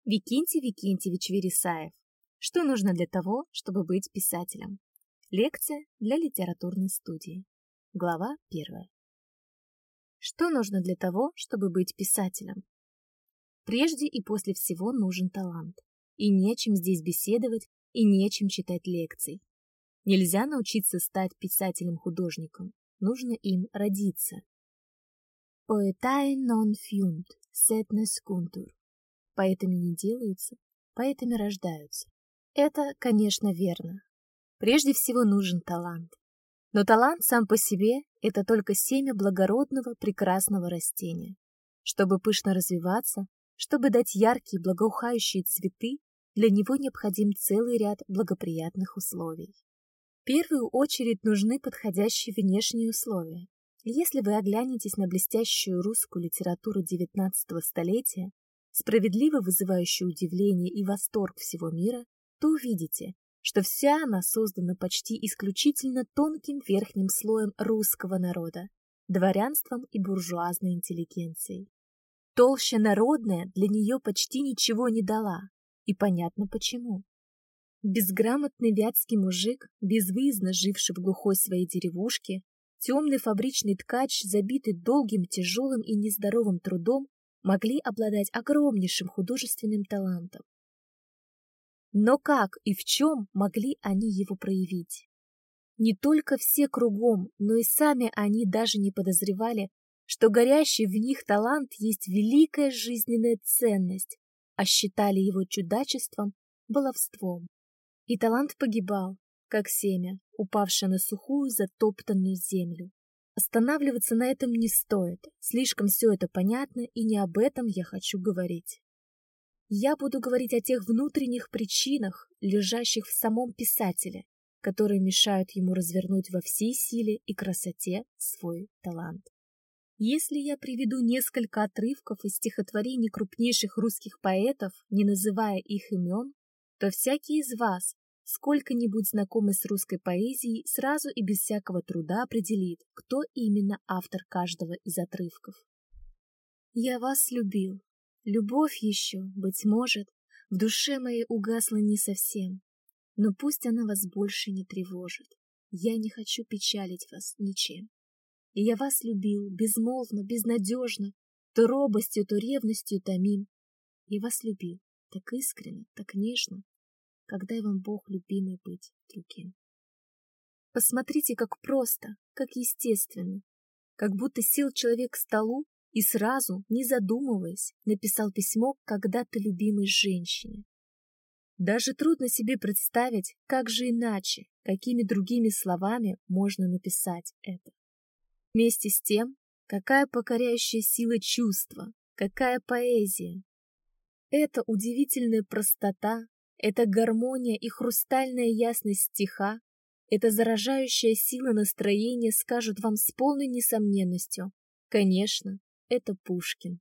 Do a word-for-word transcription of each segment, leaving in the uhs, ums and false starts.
Викентий Викентьевич Вересаев. Что нужно для того, чтобы быть писателем? Лекция для литературной студии. Глава первая. Что нужно для того, чтобы быть писателем? Прежде и после всего нужен талант. И не о чем здесь беседовать, и не о чем читать лекций. Нельзя научиться стать писателем-художником. Нужно им родиться. Poetae non fiunt, sed nascuntur. Поэтами не делаются, поэтами рождаются. Это, конечно, верно. Прежде всего нужен талант. Но талант сам по себе – это только семя благородного, прекрасного растения. Чтобы пышно развиваться, чтобы дать яркие, благоухающие цветы, для него необходим целый ряд благоприятных условий. В первую очередь нужны подходящие внешние условия. Если вы оглянетесь на блестящую русскую литературу девятнадцатого столетия, справедливо вызывающую удивление и восторг всего мира, то увидите, что вся она создана почти исключительно тонким верхним слоем русского народа, дворянством и буржуазной интеллигенцией. Толща народная для нее почти ничего не дала, и понятно почему. Безграмотный вятский мужик, безвыездно живший в глухой своей деревушке, темный фабричный ткач, забитый долгим, тяжелым и нездоровым трудом, могли обладать огромнейшим художественным талантом. Но как и в чем могли они его проявить? Не только все кругом, но и сами они даже не подозревали, что горящий в них талант есть великая жизненная ценность, а считали его чудачеством, баловством. И талант погибал, как семя, упавшее на сухую затоптанную землю. Останавливаться на этом не стоит, слишком все это понятно, и не об этом я хочу говорить. Я буду говорить о тех внутренних причинах, лежащих в самом писателе, которые мешают ему развернуть во всей силе и красоте свой талант. Если я приведу несколько отрывков из стихотворений крупнейших русских поэтов, не называя их имен, то всякий из вас, сколько-нибудь знакомый с русской поэзией, сразу и без всякого труда определит, кто именно автор каждого из отрывков. «Я вас любил. Любовь еще, быть может, в душе моей угасла не совсем, но пусть она вас больше не тревожит. Я не хочу печалить вас ничем. И я вас любил безмолвно, безнадежно, то робостью, то ревностью томим. Я вас любил так искренно, так нежно, когда и вам Бог любимый быть другим». Посмотрите, как просто, как естественно, как будто сел человек к столу и сразу, не задумываясь, написал письмо к когда-то любимой женщине. Даже трудно себе представить, как же иначе, какими другими словами можно написать это. Вместе с тем, какая покоряющая сила чувства, какая поэзия. Эта удивительная простота, эта гармония и хрустальная ясность стиха, эта заражающая сила настроения скажут вам с полной несомненностью: конечно, это Пушкин.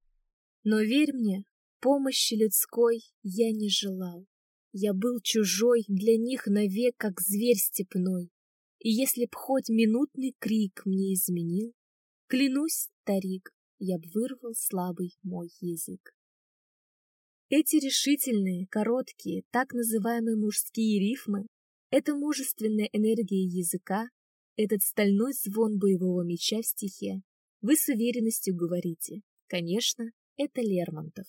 Но верь мне, помощи людской я не желал. Я был чужой для них навек, как зверь степной. И если б хоть минутный крик мне изменил, клянусь, старик, я б вырвал слабый мой язык. Эти решительные, короткие, так называемые мужские рифмы, эта мужественная энергия языка, этот стальной звон боевого меча в стихе, вы с уверенностью говорите: конечно, это Лермонтов.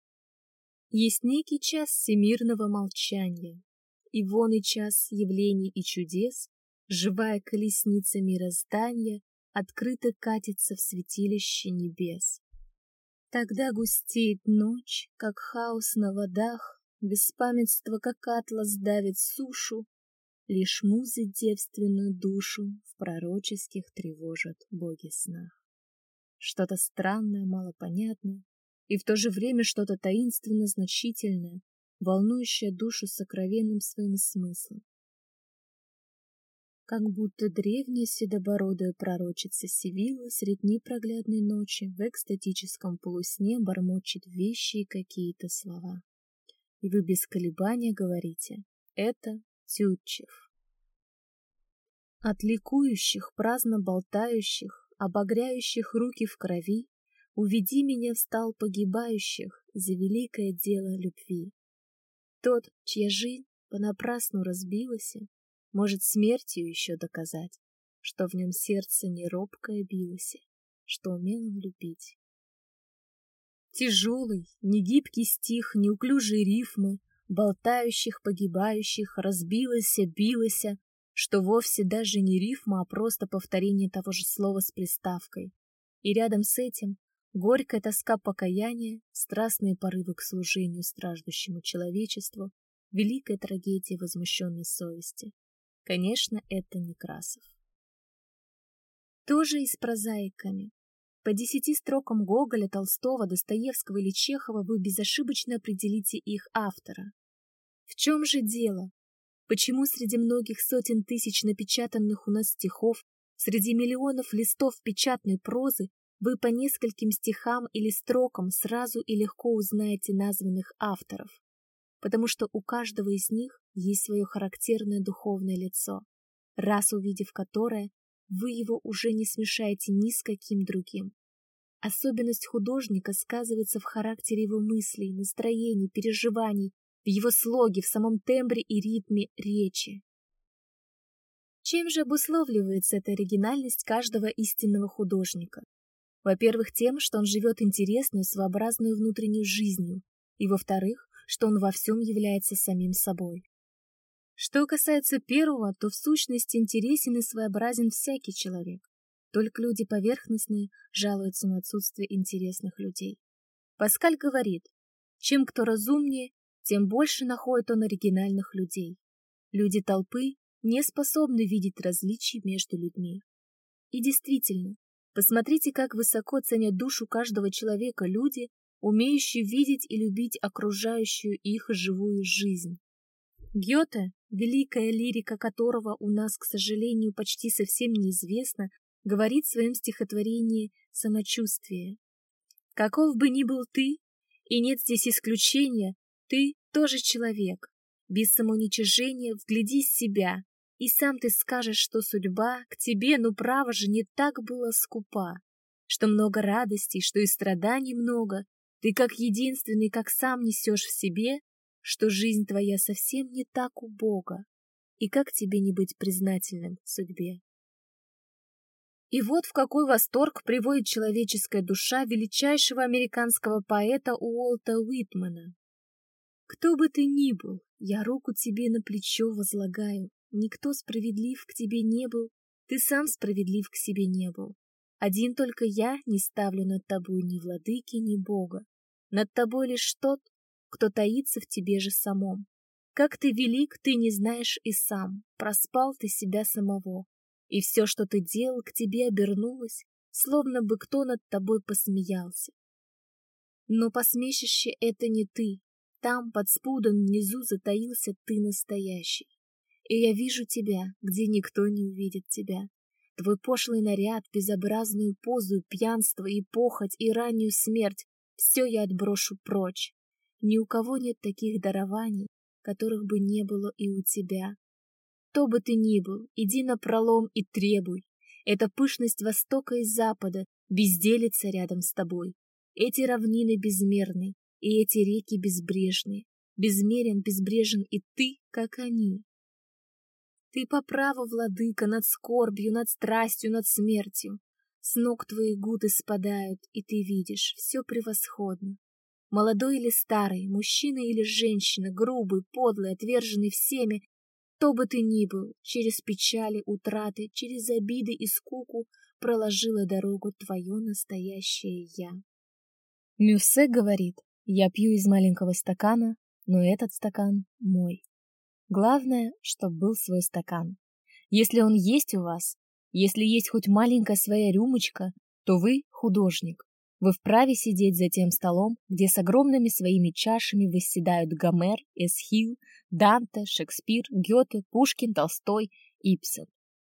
Есть некий час всемирного молчания, и вон и час явлений и чудес, живая колесница мироздания открыто катится в святилище небес. Тогда густеет ночь, как хаос на водах, беспамятство, как атлас, давит сушу, лишь музы девственную душу в пророческих тревожат боги снах. Что-то странное, малопонятное, и в то же время что-то таинственно значительное, волнующее душу сокровенным своим смыслом. Как будто древняя седобородая пророчица Севилла средь непроглядной ночи в экстатическом полусне бормочет вещие какие-то слова. И вы без колебания говорите: это Тютчев. От ликующих, праздно болтающих, обогряющих руки в крови, уведи меня в стал погибающих за великое дело любви. Тот, чья жизнь понапрасну разбилась, может смертью еще доказать, что в нем сердце не робкое билось, что умел он любить. Тяжелый, негибкий стих, неуклюжие рифмы, болтающих, погибающих, разбилося, билося, что вовсе даже не рифма, а просто повторение того же слова с приставкой. И рядом с этим горькая тоска покаяния, страстные порывы к служению страждущему человечеству, великая трагедия возмущенной совести. Конечно, это Некрасов. Тоже и с прозаиками. По десяти строкам Гоголя, Толстого, Достоевского или Чехова вы безошибочно определите их автора. В чем же дело? Почему среди многих сотен тысяч напечатанных у нас стихов, среди миллионов листов печатной прозы, вы по нескольким стихам или строкам сразу и легко узнаете названных авторов? Потому что у каждого из них есть свое характерное духовное лицо, раз увидев которое, вы его уже не смешаете ни с каким другим. Особенность художника сказывается в характере его мыслей, настроений, переживаний, в его слоге, в самом тембре и ритме речи. Чем же обусловливается эта оригинальность каждого истинного художника? Во-первых, тем, что он живет интересную, своеобразную внутреннюю жизнью, и, во-вторых, что он во всем является самим собой. Что касается первого, то в сущности интересен и своеобразен всякий человек. Только люди поверхностные жалуются на отсутствие интересных людей. Паскаль говорит, чем кто разумнее, тем больше находит он оригинальных людей. Люди толпы не способны видеть различий между людьми. И действительно, посмотрите, как высоко ценят душу каждого человека люди, умеющие видеть и любить окружающую их живую жизнь. Гёте, великая лирика которого у нас, к сожалению, почти совсем неизвестна, говорит в своем стихотворении «Самочувствие». «Каков бы ни был ты, и нет здесь исключения, ты тоже человек. Без самоуничижения вглядись в себя, и сам ты скажешь, что судьба к тебе, ну право же, не так была скупа, что много радостей, что и страданий много, ты как единственный, как сам несешь в себе, что жизнь твоя совсем не так убога, и как тебе не быть признательным судьбе». И вот в какой восторг приводит человеческая душа величайшего американского поэта Уолта Уитмена. «Кто бы ты ни был, я руку тебе на плечо возлагаю, никто справедлив к тебе не был, ты сам справедлив к себе не был. Один только я не ставлю над тобой ни владыки, ни бога. Над тобой лишь тот, кто таится в тебе же самом. Как ты велик, ты не знаешь и сам, проспал ты себя самого. И все, что ты делал, к тебе обернулось, словно бы кто над тобой посмеялся. Но посмешище — это не ты, там под спудом внизу затаился ты настоящий. И я вижу тебя, где никто не увидит тебя. Твой пошлый наряд, безобразную позу, пьянство и похоть, и раннюю смерть — все я отброшу прочь. Ни у кого нет таких дарований, которых бы не было и у тебя. Кто бы ты ни был, иди напролом и требуй. Эта пышность востока и запада безделится рядом с тобой. Эти равнины безмерны, и эти реки безбрежны. Безмерен, безбрежен и ты, как они. Ты по праву, владыка, над скорбью, над страстью, над смертью. С ног твои гуты спадают, и ты видишь, все превосходно. Молодой или старый, мужчина или женщина, грубый, подлый, отверженный всеми, кто бы ты ни был, через печали, утраты, через обиды и скуку проложила дорогу твое настоящее «я». Мюссе говорит, я пью из маленького стакана, но этот стакан мой. Главное, чтоб был свой стакан. Если он есть у вас, если есть хоть маленькая своя рюмочка, то вы художник. Вы вправе сидеть за тем столом, где с огромными своими чашами восседают Гомер, Эсхил, Данте, Шекспир, Гёте, Пушкин, Толстой, Ибсен.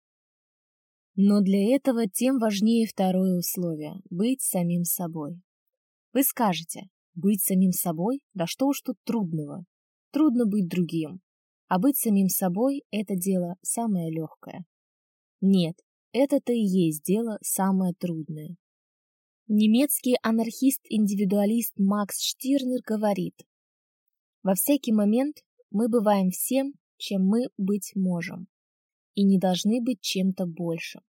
Но для этого тем важнее второе условие — быть самим собой. Вы скажете, быть самим собой? Да что уж тут трудного? Трудно быть другим. А быть самим собой — это дело самое легкое. Нет, это-то и есть дело самое трудное. Немецкий анархист-индивидуалист Макс Штирнер говорит: «Во всякий момент мы бываем всем, чем мы быть можем, и не должны быть чем-то большим.